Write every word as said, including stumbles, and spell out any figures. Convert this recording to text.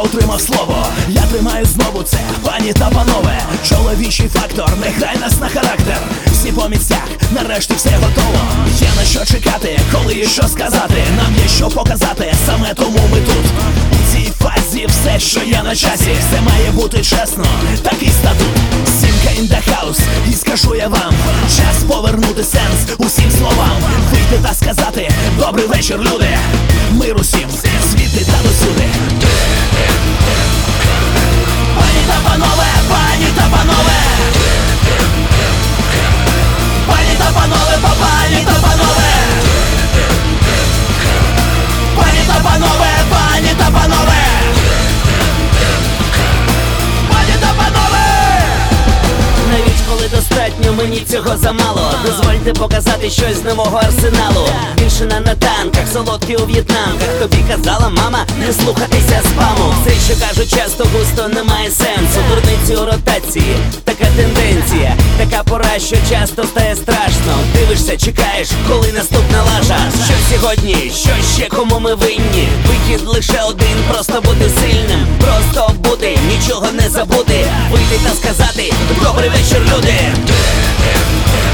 утримав слово. Я тримаю знову це, пані та панове. Чоловічий фактор, не грай нас на характер. Всі по місцях, нарешті все готово. Є на що чекати, коли є що сказати. Нам є що показати, саме тому ми тут. У цій фазі все, що є на часі. Все має бути чесно, такий статут. Сімка in the house, і скажу я вам, час повернути сенс усім словам. Вийти та сказати: добрий вечір, люди. Мир усім, звідти та досюди. Пані та панове, пані та панове, пані та панове, пані та панове, пані та панове, пані та панове, пані та панове. Навіть коли достатньо, мені цього замало. Дозвольте показати щось з нового арсеналу. Більшина на танках, солодкі у в'єтнамках. Тобі казала мама не слухатися спаму. Все, що кажуть часто, густо, немає сенсу. Дурниці у ротації, така тенденція. Така пора, що часто стає страшно. Дивишся, чекаєш, коли наступна лажа. Що сьогодні, що ще, кому ми винні? Вихід лише один, просто бути сильним. Просто бути, нічого не забути. Вийти та сказати: добрий вечір, люди.